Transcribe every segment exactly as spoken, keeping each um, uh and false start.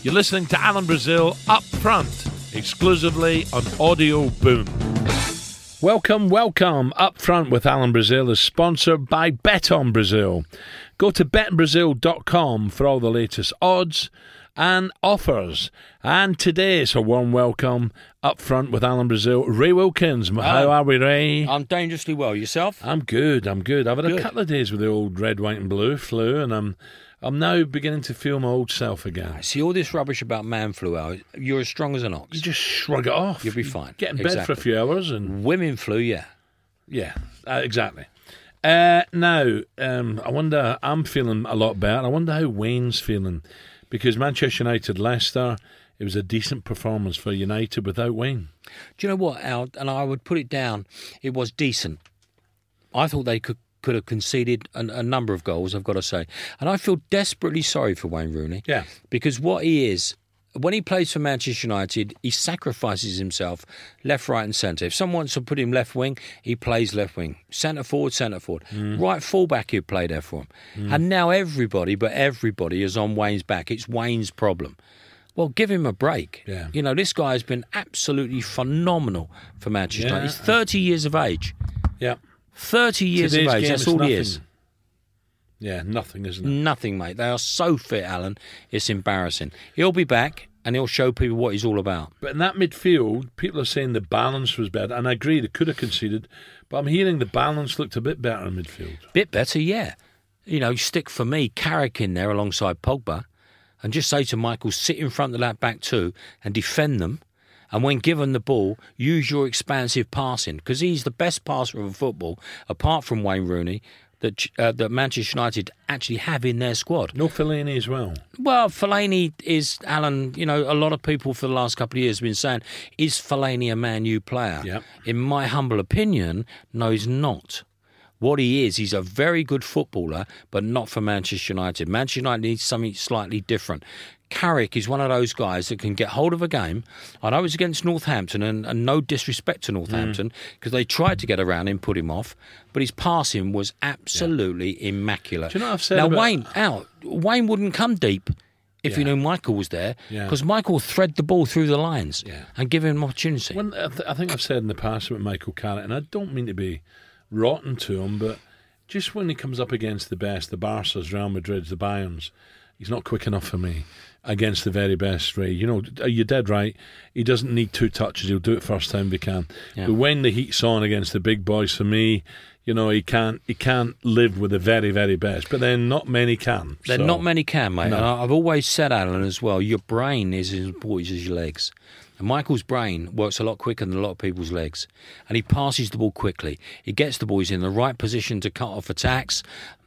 You're listening to Alan Brazil Up Front, exclusively on Audio Boom. Welcome, welcome. Up Front with Alan Brazil is sponsored by Bet on Brazil. Go to bet brazil dot com for all the latest odds and offers. And today it's a warm welcome up front with Alan Brazil. Ray Wilkins, how are we, Ray? I'm dangerously well. Yourself? I'm good, I'm good. I've had Good. a couple of days with the old red, white and blue flu, and I'm I'm now beginning to feel my old self again. See, all this rubbish about man flu, Al, you're as strong as an ox. You just shrug it off. You'll be fine. Get in bed Exactly. for a few hours and... Women flu, yeah. Yeah, uh, exactly. Uh, now, um, I wonder, I'm feeling a lot better. I wonder how Wayne's feeling. Because Manchester United, Leicester, it was a decent performance for United without Wayne. Do you know what, Al? And I would put it down, it was decent. I thought they could could have conceded a, a number of goals, I've got to say. And I feel desperately sorry for Wayne Rooney. Yeah. Because what he is, when he plays for Manchester United, he sacrifices himself left, right and centre. If someone wants to put him left wing, he plays left wing. Centre forward, centre forward. Mm. Right full-back, he'd play there for him. Mm. And now everybody, but everybody is on Wayne's back. It's Wayne's problem. Well, give him a break. Yeah. You know, this guy has been absolutely phenomenal for Manchester Yeah. United. He's thirty years of age. Yeah. thirty years Today's of age, game that's is all nothing. he is. Yeah, nothing, isn't it? Nothing, mate. They are so fit, Alan. It's embarrassing. He'll be back and he'll show people what he's all about. But in that midfield, people are saying the balance was better. And I agree, they could have conceded. But I'm hearing the balance looked a bit better in midfield. Bit better, yeah. You know, stick for me Carrick in there alongside Pogba and just say to Michael, sit in front of that back two and defend them. And when given the ball, use your expansive passing because he's the best passer of football, apart from Wayne Rooney, that uh, that Manchester United actually have in their squad. No Fellaini as well. Well, Fellaini is, Alan, you know, a lot of people for the last couple of years have been saying, is Fellaini a Man U player? Yep. In my humble opinion, no, he's not. What he is, he's a very good footballer, but not for Manchester United. Manchester United needs something slightly different. Carrick is one of those guys that can get hold of a game. I know it's against Northampton, and, and no disrespect to Northampton, because they tried to get around him, put him off, but his passing was absolutely immaculate. Do you know what I've said now, about- Wayne, Al, Wayne wouldn't come deep if Yeah. you knew Michael was there, Yeah. because Michael thread the ball through the lines Yeah. and give him an opportunity. When, I, th- I think I've said in the past about Michael Carrick, and I don't mean to be rotten to him, but just when he comes up against the best, the Barças, Real Madrids, the Bayerns, he's not quick enough for me against the very best, Ray. You know, you're dead right. He doesn't need two touches. He'll do it first time he can. Yeah. But when the heat's on against the big boys, for me, you know, he can't he can't live with the very, very best. But then not many can. There so. not many can, mate. No. And I- I've always said, Alan, as well, your brain is as important as your legs. And Michael's brain works a lot quicker than a lot of people's legs. And he passes the ball quickly. He gets the ball, he's in the right position to cut off attacks.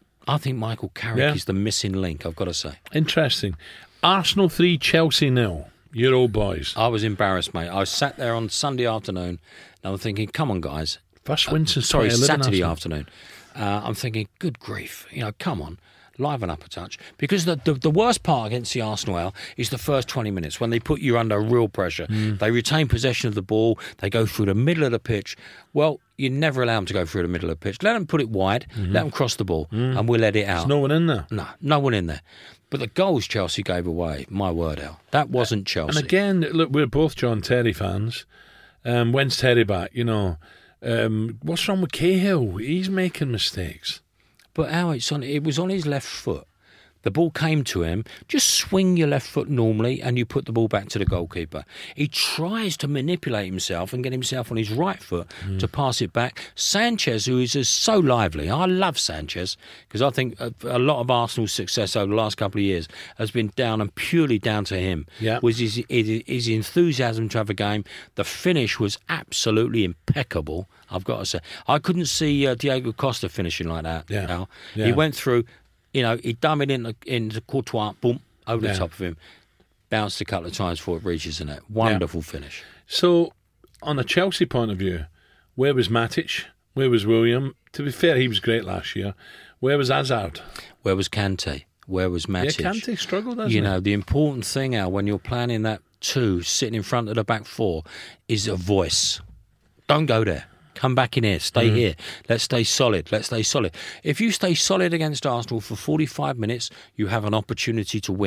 I think Michael Carrick Yeah. is the missing link, I've got to say. Interesting. Arsenal three, Chelsea nil. Your old boys. I was embarrassed, mate. I sat there on Sunday afternoon and I'm thinking, come on, guys. First win since Sorry, twenty eleven, Saturday Arsenal. afternoon. Uh, I'm thinking, good grief, you know, come on, liven up a touch. Because the, the, the worst part against the Arsenal, Al, is the first twenty minutes when they put you under real pressure. Mm. They retain possession of the ball, they go through the middle of the pitch. Well, you never allow them to go through the middle of the pitch. Let them put it wide, let them cross the ball, and we'll let it out. There's no one in there. No, no one in there. But the goals Chelsea gave away, my word, Al, that wasn't Chelsea. And again, look, we're both John Terry fans. Um, when's Terry back? You know, um, what's wrong with Cahill? He's making mistakes. But Al, it's on, it was on his left foot. The ball came to him. Just swing your left foot normally and you put the ball back to the goalkeeper. He tries to manipulate himself and get himself on his right foot mm. to pass it back. Sanchez, who is just so lively. I love Sanchez because I think a, a lot of Arsenal's success over the last couple of years has been down and purely down to him. Yeah. Was his, his, his enthusiasm to have a game. The finish was absolutely impeccable, I've got to say. I couldn't see uh, Diego Costa finishing like that. Yeah. Al. Yeah. He went through... You know, he dumb it into, into Courtois, boom, over Yeah. the top of him. Bounced a couple of times before it reaches the net. Wonderful finish. So, on a Chelsea point of view, where was Matic? Where was William? To be fair, he was great last year. Where was Hazard? Where was Kante? Where was Matic? Yeah, Kante struggled, hasn't You he? know, the important thing, Al, when you're planning that two, sitting in front of the back four, is a voice. Don't go there. Come back in here. Stay mm. here. Let's stay solid. Let's stay solid. If you stay solid against Arsenal for forty-five minutes, you have an opportunity to win.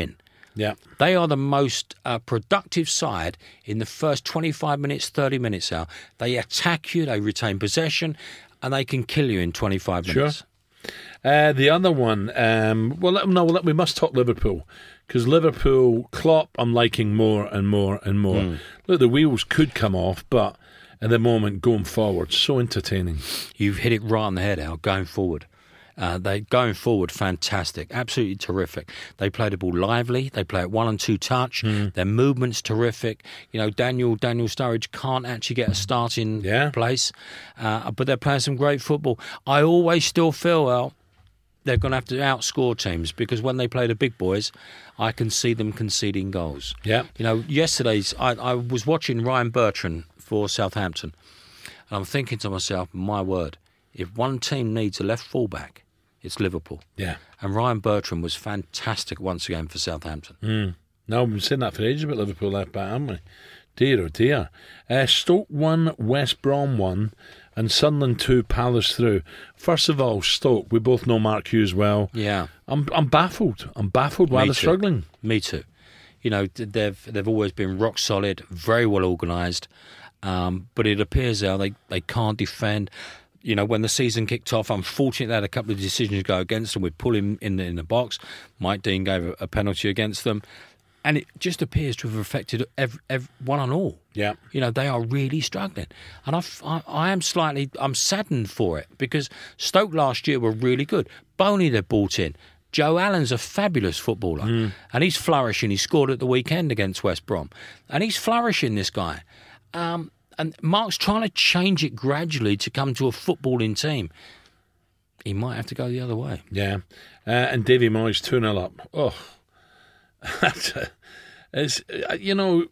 Yeah. They are the most uh, productive side in the first twenty-five minutes, thirty minutes out. They attack you, they retain possession, and they can kill you in twenty-five minutes. Sure. Uh, the other one, um, well, no, we must talk Liverpool, because Liverpool, Klopp, I'm liking more and more and more. Mm. Look, the wheels could come off, but at the moment, going forward, so entertaining. You've hit it right on the head, Al, going forward. Uh, they going forward, fantastic, absolutely terrific. They play the ball lively. They play it one and two touch. Mm. Their movement's terrific. You know, Daniel Daniel Sturridge can't actually get a starting yeah. place, uh, but they're playing some great football. I always still feel, Al, they're going to have to outscore teams, because when they play the big boys, I can see them conceding goals. Yeah. You know, yesterday's I, I was watching Ryan Bertrand for Southampton, and I'm thinking to myself, my word, if one team needs a left fullback, it's Liverpool. Yeah. And Ryan Bertrand was fantastic once again for Southampton. Mm. No, we've been saying that for ages about Liverpool left back, haven't we? Dear, oh dear. Uh, Stoke one, West Brom one, and Sunderland two, Palace through. First of all, Stoke, we both know Mark Hughes well. Yeah. I'm I'm baffled. I'm baffled why Me they're too. struggling. Me too. You know, they've they've always been rock solid, very well organised, um, but it appears now they, they can't defend. You know, when the season kicked off, unfortunately, they had a couple of decisions go against them. We'd pull him in the, in the box. Mike Dean gave a, a penalty against them. And it just appears to have affected every, every, one and all. Yeah. You know, they are really struggling. And I, I, I am slightly, I'm saddened for it, because Stoke last year were really good. Boney they brought in. Joe Allen's a fabulous footballer. Mm. And he's flourishing. He scored at the weekend against West Brom. And he's flourishing, this guy. Um, and Mark's trying to change it gradually to come to a footballing team. He might have to go the other way. Yeah. Uh, and Davy Moyes two nil up. Oh. It's, you know,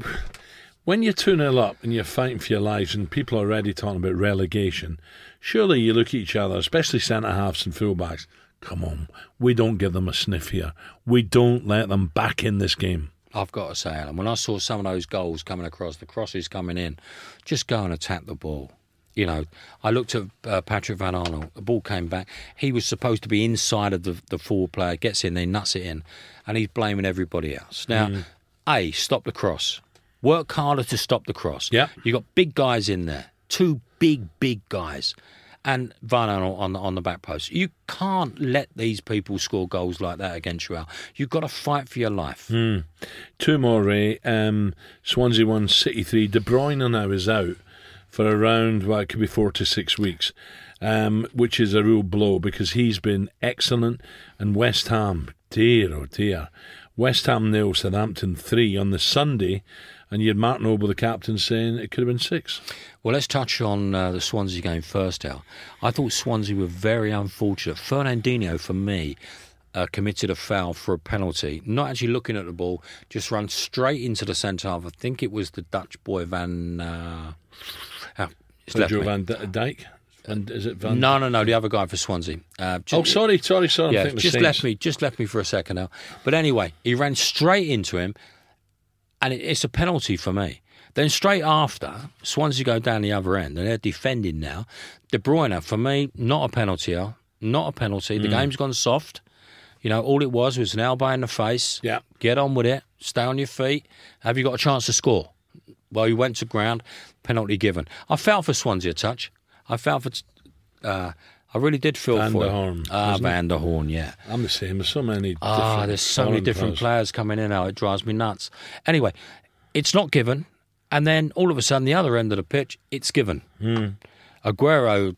when you're two nil up and you're fighting for your lives and people are already talking about relegation, surely you look at each other, especially centre-halves and full-backs, come on, we don't give them a sniff here. We don't let them back in this game. I've got to say, Alan, when I saw some of those goals coming across, the crosses coming in, just go and attack the ball. You know, I looked at uh, Patrick Van Arnold. The ball came back. He was supposed to be inside of the, the forward player, gets in there, nuts it in, and he's blaming everybody else. Now, mm. A, stop the cross. Work harder to stop the cross. Yeah. You've got big guys in there, two big, big guys, and Van Arnold on the, on the back post. You can't let these people score goals like that against you, Al. You've got to fight for your life. Mm. Two more, Ray. Um, Swansea one, City three. De Bruyne now is out for around, well, it could be four to six weeks, um, which is a real blow, because he's been excellent. And West Ham, dear, oh dear. West Ham nil, Southampton three on the Sunday, and you had Mark Noble, the captain, saying it could have been six. Well, let's touch on uh, the Swansea game first, Al. I thought Swansea were very unfortunate. Fernandinho, for me, uh, committed a foul for a penalty, not actually looking at the ball, just run straight into the centre half. I think it was the Dutch boy, Van... Uh, oh, it's left Joe me. Van Dijk? Van, is it Van? No, no, no, the other guy for Swansea. Uh, just, oh, sorry, sorry, sorry. Yeah, I'm thinking just the left me, just left me for a second now. But anyway, he ran straight into him, and it, it's a penalty for me. Then straight after, Swansea go down the other end, and they're defending now. De Bruyne, for me, not a penalty, Al. Not a penalty. The mm. game's gone soft. You know, all it was was an elbow in the face. Yeah. Get on with it. Stay on your feet. Have you got a chance to score? Well, he went to ground. Penalty given. I felt for Swansea a touch. I felt for... Uh, I really did feel Van for der it. Horn. Ah, Van der Horn, yeah. I'm the same. There's so many different... Ah, there's so many different players. players coming in now. It drives me nuts. Anyway, it's not given. And then all of a sudden, the other end of the pitch, it's given. Mm. Aguero,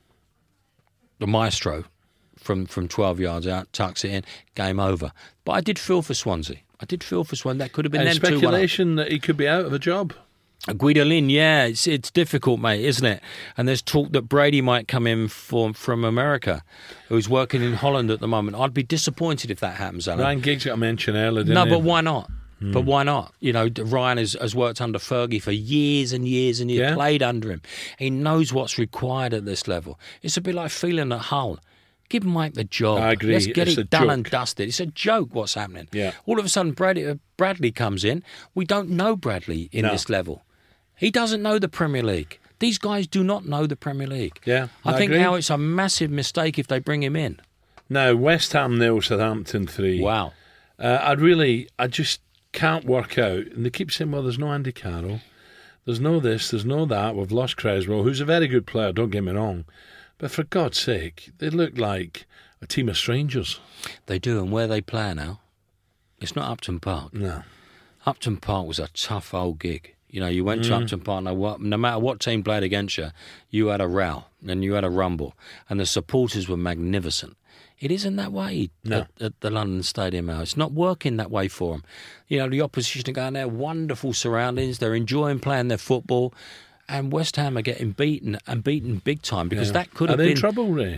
the maestro, from, from twelve yards out, tucks it in, game over. But I did feel for Swansea. I did feel for Swansea. That could have been and them two one up. speculation that he could be out of a job. Guidolin, yeah, it's it's difficult, mate, isn't it? And there's talk that Brady might come in for, from America, who's working in Holland at the moment. I'd be disappointed if that happens, Alan. Ryan Giggs got mentioned earlier, didn't No, he? but why not? Hmm. But why not? You know, Ryan has, has worked under Fergie for years and years and years, Yeah. played under him. He knows what's required at this level. It's a bit like feeling at Hull. Give Mike the job. I agree. Let's get It's a it done joke. and dusted. It's a joke what's happening. Yeah. All of a sudden, Bradley, uh, Bradley comes in. We don't know Bradley in No. this level. He doesn't know the Premier League. These guys do not know the Premier League. Yeah, I, I think agree. now it's a massive mistake if they bring him in. Now, West Ham nil, Southampton three. Wow. Uh, I really, I just can't work out. And they keep saying, well, there's no Andy Carroll. There's no this, there's no that. We've lost Creswell, who's a very good player, don't get me wrong. But for God's sake, they look like a team of strangers. They do, and where they play now, it's not Upton Park. No. Upton Park was a tough old gig. You know, you went mm. to Upton Park, no, what, no matter what team played against you, you had a row and you had a rumble. And the supporters were magnificent. It isn't that way no. at, at the London Stadium now. It's not working that way for them. You know, the opposition are going there, wonderful surroundings, they're enjoying playing their football, and West Ham are getting beaten, and beaten big time, because yeah. that could have been... Are they been... in trouble, Ray?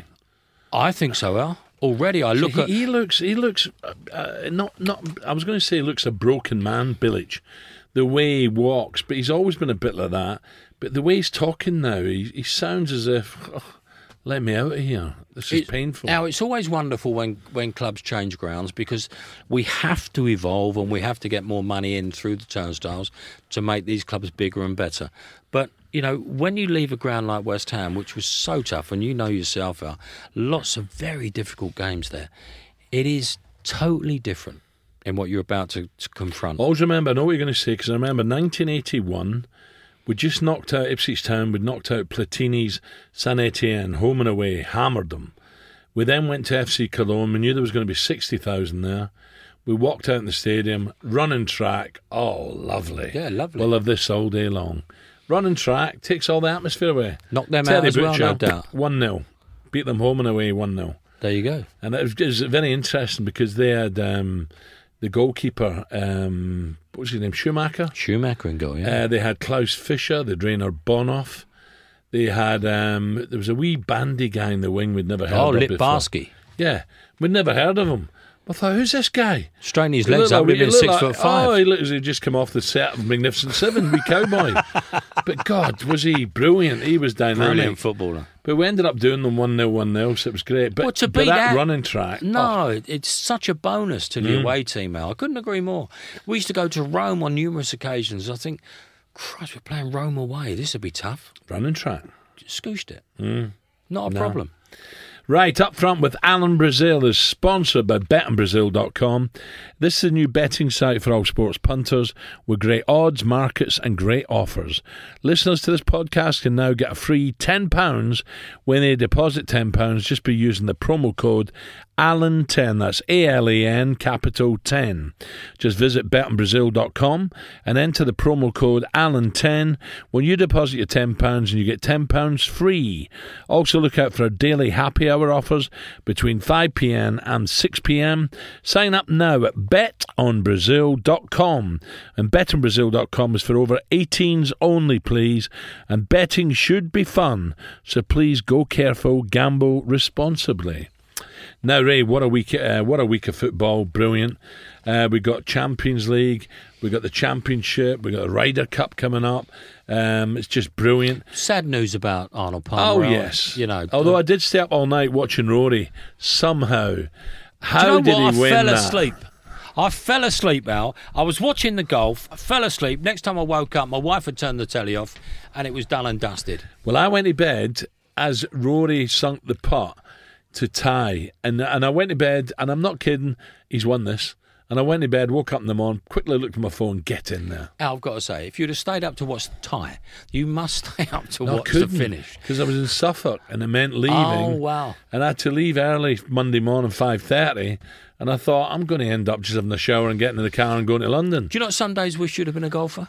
I think so, Al. Already, I look See, at... He looks, he looks uh, not, not... I was going to say he looks a broken man, Bilic, the way he walks, but he's always been a bit like that. But the way he's talking now, he, he sounds as if... Oh, let me out of here. This is it, painful. Now, it's always wonderful when, when clubs change grounds, because we have to evolve and we have to get more money in through the turnstiles to make these clubs bigger and better. But, you know, when you leave a ground like West Ham, which was so tough, and you know yourself, Al, lots of very difficult games there, it is totally different in what you're about to, to confront. Always remember, I know what you're going to say, because I remember nineteen eighty-one... We just knocked out Ipswich Town, we'd knocked out Platini's Saint Etienne, home and away, hammered them. We then went to F C Cologne, we knew there was going to be sixty thousand there. We walked out in the stadium, running track, oh, lovely. Yeah, lovely. We'll have this all day long. Running track takes all the atmosphere away. Knock them Teddy out as Butcher, well, no doubt. one nil. Beat them home and away, one nil. There you go. And it was, it was very interesting, because they had um, the goalkeeper... Um, what was his name? Schumacher? Schumacher and goal, yeah. Uh, they had Klaus Fischer, the drainer Bonoff. They had, um, there was a wee bandy guy in the wing we'd never heard oh, of before. Oh, Litbarski. Yeah, we'd never heard of him. I thought, who's this guy? Straighten his legs up, like, he'd been six like, foot five. Oh, he looks as he'd just come off the set of Magnificent Seven, wee cowboy. But God, was he brilliant. He was dynamic. Brilliant footballer. But we ended up doing them one nil, one nil, so it was great. But, well, to but beat that, that running track... No, oh. it's such a bonus to the Mm. away team, Al. I couldn't agree more. We used to go to Rome on numerous occasions. I think, Christ, we're playing Rome away. This would be tough. Running track. Just scooshed it. Mm. Not a No. problem. Right, up front with Alan Brazil is sponsored by bet and brazil dot com. This is a new betting site for all sports punters with great odds, markets and great offers. Listeners to this podcast can now get a free ten pounds when they deposit ten pounds just by using the promo code Alan ten. That's A L A N capital ten. Just visit bet and brazil dot com and enter the promo code Alan ten when you deposit your ten pounds, and you get ten pounds free. Also look out for our daily happy hour offers between five p.m. and six p.m. Sign up now at bet on brazil dot com. And bet on brazil dot com is for over eighteens only, please. And betting should be fun, so please go careful, gamble responsibly. Now, Ray, what a week! Uh, what a week of football! Brilliant. Uh, we got Champions League. We got the Championship. We got the Ryder Cup coming up. Um, it's just brilliant. Sad news about Arnold Palmer. Oh yes, you know. Although I did stay up all night watching Rory. Somehow, how Do you know did what? he I win fell that? asleep. I fell asleep, Al. I was watching the golf. I fell asleep. Next time I woke up, my wife had turned the telly off, and it was done and dusted. Well, I went to bed as Rory sunk the putt to tie, and and I went to bed, and I'm not kidding, he's won this. And I went to bed, woke up in the morning, quickly looked at my phone, get in there. Al, I've got to say, if you'd have stayed up to watch the tie, you must stay up to No, watch the finish. Because I was in Suffolk, and it meant leaving. Oh, wow. And I had to leave early Monday morning, five thirty, and I thought, I'm going to end up just having a shower and getting in the car and going to London. Do you know some days wish you'd have been a golfer?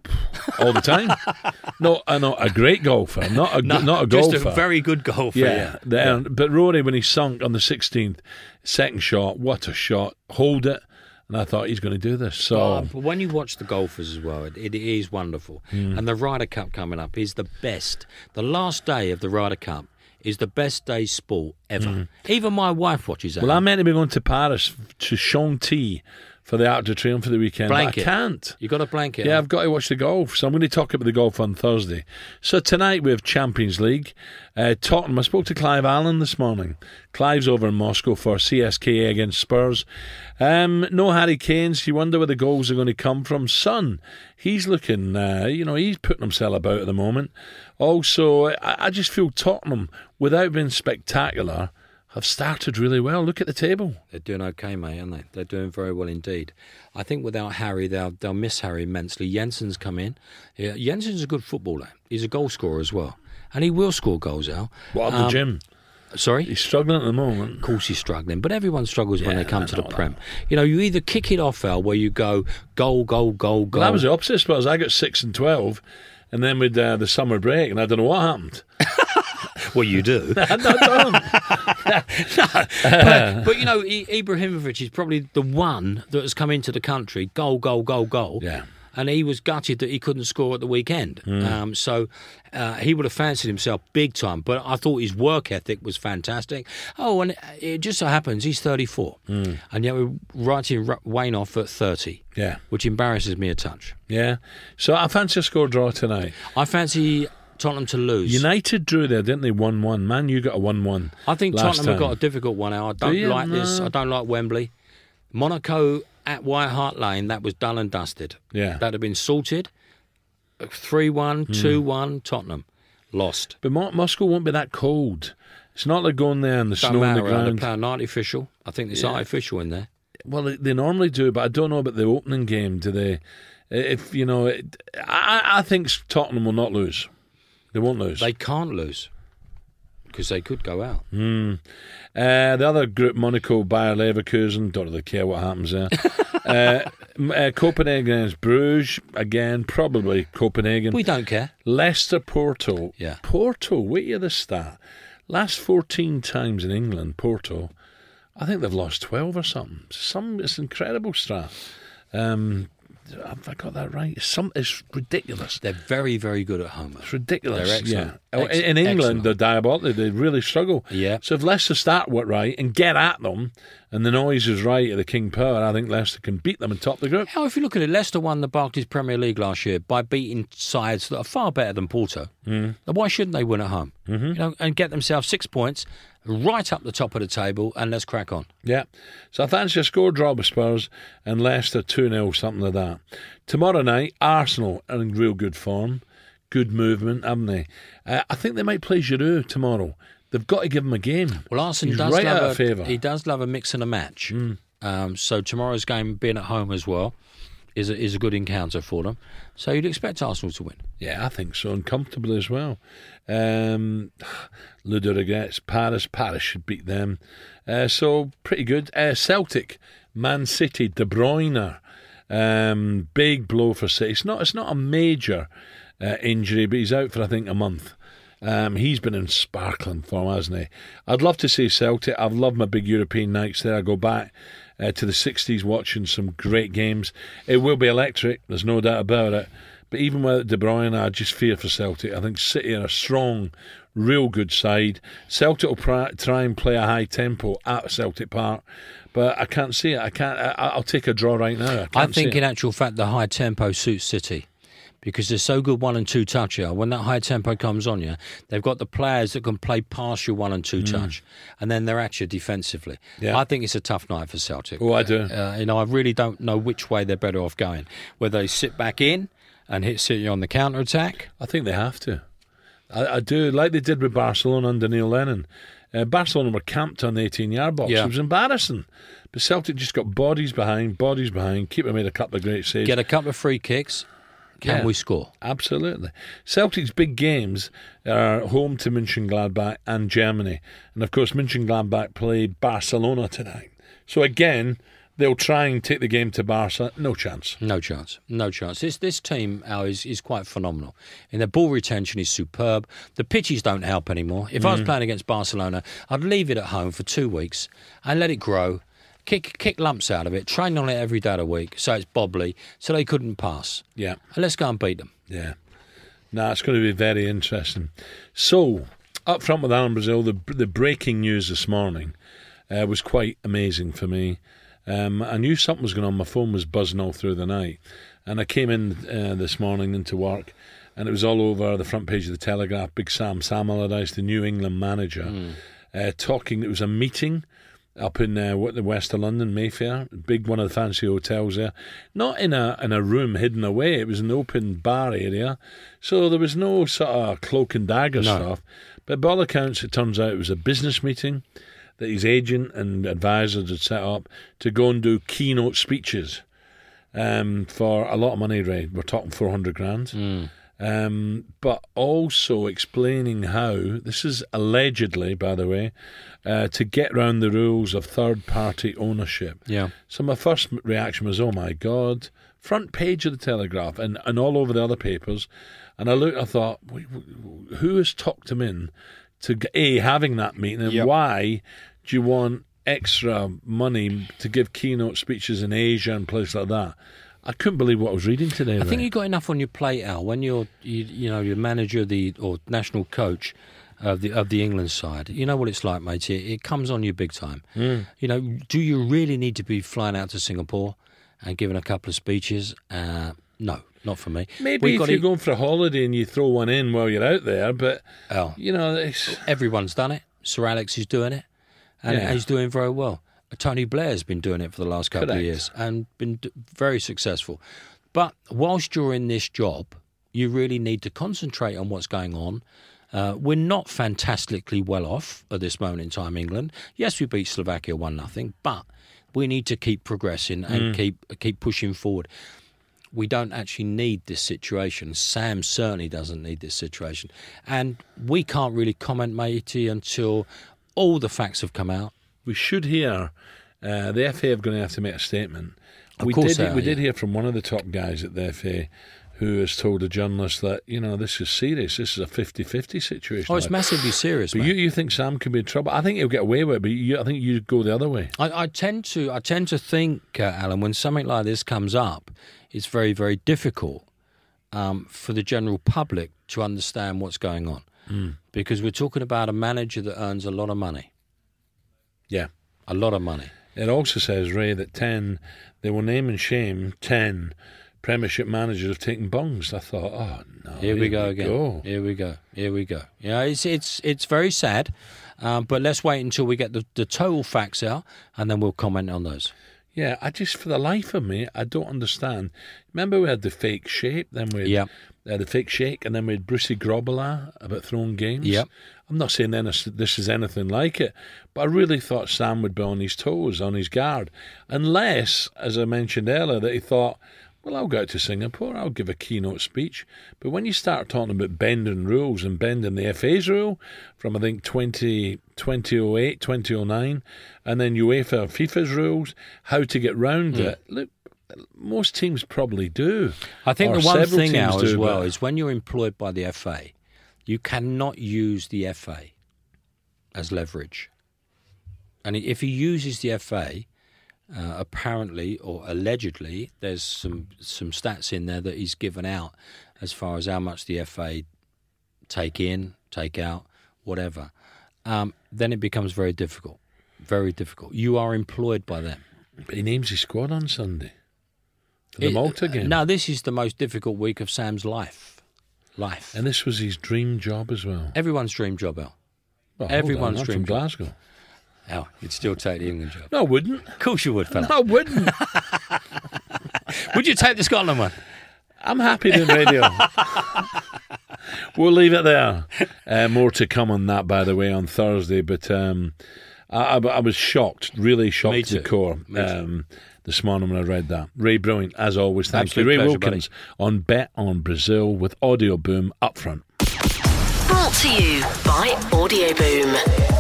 All the time. No, uh, not a great golfer, not a, No, not a golfer. Just a very good golfer, Yeah, yeah. the- Yeah. But Rory, when he sunk on the sixteenth, second shot, what a shot, hold it, and I thought he's going to do this. So Oh, but when you watch the golfers as well, it, it is wonderful. Hmm. And the Ryder Cup coming up is the best. The last day of the Ryder Cup is the best day's sport ever. Even my wife watches that. Hmm. well, I'm meant to be going to Paris to Chantilly for the Arc de Triomphe for the weekend, Blanket. but I can't. You got a blanket. Yeah, on? I've got to watch the golf, so I'm going to talk about the golf on Thursday. So tonight we have Champions League. Uh, Tottenham, I spoke to Clive Allen this morning. Clive's over in Moscow for C S K A against Spurs. Um, no Harry Kane's. You wonder where the goals are going to come from. Son, he's looking, uh, you know, he's putting himself about at the moment. Also, I, I just feel Tottenham, without being spectacular, have started really well. Look at the table. They're doing okay, mate, aren't they? They're doing very well indeed. I think without Harry, they'll they'll miss Harry immensely. Jensen's come in. Yeah, Jensen's a good footballer. He's a goal scorer as well, and he will score goals, Al. What about Um, the gym? Sorry? He's struggling at the moment. Of course he's struggling, but everyone struggles when Yeah, they come I to the know Prem. that. You know, you either kick it off, Al, where you go goal, goal, goal, goal. Well, that was the opposite, Spurs. I got six and twelve, and then with uh, the summer break, and I don't know what happened. Well, you do. I don't. but, but, you know, I- Ibrahimovic is probably the one that has come into the country, goal, goal, goal, goal. Yeah. And he was gutted that he couldn't score at the weekend. Mm. Um, so uh, he would have fancied himself big time. But I thought his work ethic was fantastic. Oh, and it, it just so happens he's thirty-four. Mm. And yet we're writing Wayne off at thirty. Yeah. Which embarrasses me a touch. Yeah. So I fancy a score draw tonight. I fancy Tottenham to lose. United drew there, didn't they? one one. Man, you got a one one. I think last Tottenham have time. got a difficult one out. I don't you? like this. No. I don't like Wembley. Monaco at White Hart Lane, that was done and dusted. Yeah. That'd have been sorted. three one, two one, Tottenham. Lost. But Mo- Moscow won't be that cold. It's not like going there and the Don't snow on the matter. They ground. play an artificial. I think it's Yeah. artificial in there. Well, they, they normally do, but I don't know about the opening game. Do they? If you know, it, I, I think Tottenham will not lose. They won't lose. They can't lose because they could go out. Mm. Uh, the other group, Monaco, Bayer Leverkusen, don't really care what happens there. uh, m- uh, Copenhagen against Bruges, again, probably Copenhagen. We don't care. Leicester, Porto. Yeah. Porto, wait till the stat. Last fourteen times in England, Porto, I think they've lost twelve or something. Some, it's incredible stat. Um, have I got that right? It's, some, it's ridiculous. They're very, very good at home. It's ridiculous. They're excellent. Yeah. Ex- in England, excellent. they're diabolical. They really struggle. Yeah. So if Leicester start what right and get at them, and the noise is right at the King Power, I think Leicester can beat them and top the group. How, if you look at it, Leicester won the Barclays Premier League last year by beating sides that are far better than Porto. Mm. Now, why shouldn't they win at home? Mm-hmm. You know, and get themselves six points right up the top of the table, and let's crack on. Yeah. So I fancy a score draw with Spurs and Leicester two nil, something like that. Tomorrow night, Arsenal are in real good form. Good movement, haven't they? Uh, I think they might play Giroud tomorrow. They've got to give him a game. Well, Arsene He's does right out love of a, favour. he does love a mix and a match. Mm. Um, so tomorrow's game being at home as well is a, is a good encounter for them. So you'd expect Arsenal to win. Yeah, I think so, and comfortably as well. Um, Ludogorets, Paris, Paris should beat them. Uh, so pretty good. Uh, Celtic, Man City, De Bruyne, um, big blow for City. It's not, it's not a major uh, injury, but he's out for I think a month. Um, he's been in sparkling form, hasn't he? I'd love to see Celtic. I've loved my big European nights there. I go back uh, to the sixties watching some great games. It will be electric, there's no doubt about it. But even with De Bruyne, I just fear for Celtic. I think City are a strong, real good side. Celtic will pr- try and play a high tempo at Celtic Park, but I can't see it. I can't. I, I'll take a draw right now. I, can't I see think it. in actual fact the high tempo suits City because they're so good one and two touch here. When that high tempo comes on you, they've got the players that can play past your one and two touch, and then they're at you defensively. Yeah. I think it's a tough night for Celtic. Oh, I do. Uh, you know, I really don't know which way they're better off going. Whether they sit back in and hit City on the counter attack. I think they have to. I, I do, like they did with Barcelona under Neil Lennon. Uh, Barcelona were camped on the eighteen-yard box. Yeah. It was embarrassing. But Celtic just got bodies behind, bodies behind. Keeper made a couple of great saves. Get a couple of free kicks. Can Yeah. we score? Absolutely. Celtic's big games are home to Mönchengladbach and Germany. And, of course, Mönchengladbach play Barcelona tonight. So, again, they'll try and take the game to Barca. No chance. No chance. No chance. This this team, Al, is, is quite phenomenal. And their ball retention is superb. The pitches don't help anymore. If I was playing against Barcelona, I'd leave it at home for two weeks and let it grow. Kick kick lumps out of it. Train on it every day of the week so it's bobbly, so they couldn't pass. Yeah. And let's go and beat them. Yeah. No, it's going to be very interesting. So, up front with Alan Brazil, the the breaking news this morning uh, was quite amazing for me. Um, I knew something was going on. My phone was buzzing all through the night. And I came in uh, this morning into work, and it was all over the front page of the Telegraph. Big Sam Sam Allardyce, the New England manager, mm. uh, talking. It was a meeting up in uh, the west of London, Mayfair, big one of the fancy hotels there. Not in a in a room hidden away. It was an open bar area, so there was no sort of cloak and dagger No. stuff. But by all accounts, it turns out it was a business meeting. that his agent and advisors had set up to go and do keynote speeches um, for a lot of money, Ray. We're talking four hundred grand. Mm. Um, but also explaining how, this is allegedly, by the way, uh, to get round the rules of third-party ownership. Yeah. So my first reaction was, oh my God, front page of the Telegraph and, and all over the other papers. And I looked, I thought, who has talked him in to, A, having that meeting, and Yep. why do you want extra money to give keynote speeches in Asia and places like that? I couldn't believe what I was reading today. I Ray. think you've got enough on your plate, Al. When you're, you, you know, you're manager of the or national coach of the of the England side, you know what it's like, mate. It, it comes on you big time. Mm. You know, do you really need to be flying out to Singapore and giving a couple of speeches? Uh, no, not for me. Maybe We've if got you're to- going for a holiday and you throw one in while you're out there, but Al, you know, it's, everyone's done it. Sir Alex is doing it, and Yeah. he's doing very well. Tony Blair's been doing it for the last couple Correct. of years and been d- very successful. But whilst you're in this job, you really need to concentrate on what's going on. Uh, we're not fantastically well off at this moment in time, England. Yes, we beat Slovakia one nothing, but we need to keep progressing and keep keep pushing forward. We don't actually need this situation. Sam certainly doesn't need this situation. And we can't really comment, matey, until all the facts have come out. we should hear uh, the F A are going to have to make a statement. Of we course did. they are, we did yeah. hear from one of the top guys at the F A who has told a journalist that, you know, this is serious. This is a fifty-fifty situation. Oh, it's massively serious, But mate. you, you think Sam could be in trouble? I think he'll get away with it, but you, I think you'd go the other way. I, I tend to I tend to think, uh, Alan, when something like this comes up, it's very, very difficult um, for the general public to understand what's going on. Mm. Because we're talking about a manager that earns a lot of money. Yeah. A lot of money. It also says, Ray, that ten, they will name and shame ten Premiership managers have taken bungs. I thought, oh, no. Here we go again. go. Here we go. Here we go. Yeah, it's it's it's very sad, um, but let's wait until we get the, the total facts out, and then we'll comment on those. Yeah, I just, for the life of me, I don't understand. Remember we had the fake shape, then we had Yep. uh, the fake shake, and then we had Brucey Grobbelaar about throwing games. Yep. I'm not saying this, this is anything like it, but I really thought Sam would be on his toes, on his guard, unless, as I mentioned earlier, that he thought, well, I'll go out to Singapore, I'll give a keynote speech. But when you start talking about bending rules and bending the F A's rule from, I think, twenty, twenty oh eight, twenty oh nine, and then UEFA and FIFA's rules, how to get round Mm. it, look, most teams probably do. I think Or the one several thing teams now as do, well but- is when you're employed by the F A, you cannot use the F A as leverage. And if he uses the F A, uh, apparently or allegedly, there's some some stats in there that he's given out as far as how much the F A take in, take out, whatever. Um, then it becomes very difficult. Very difficult. You are employed by them. But he names his squad on Sunday for the It- Malta game. Now, this is the most difficult week of Sam's life. Life. And this was his dream job as well. Everyone's dream job, Al. Well, hold everyone's on, I'm dream from job. Glasgow. Al, you'd still take the England job. No, I wouldn't. Of course you would, fella. No, I wouldn't. Would you take the Scotland one? I'm happy doing radio. We'll leave it there. Uh, more to come on that, by the way, on Thursday. But um, I, I, I was shocked, really shocked Me to the too. core Me too. um, this morning when I read that. Ray, brilliant, as always. Thank Absolute you. Ray pleasure, Wilkins on Bet on Brazil with Audio Boom up front. Brought to you by Audio Boom.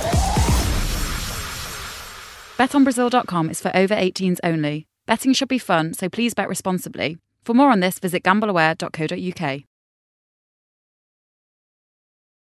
bet on brazil dot com is for over eighteens only. Betting should be fun, so please bet responsibly. For more on this, visit gamble aware dot co dot uk.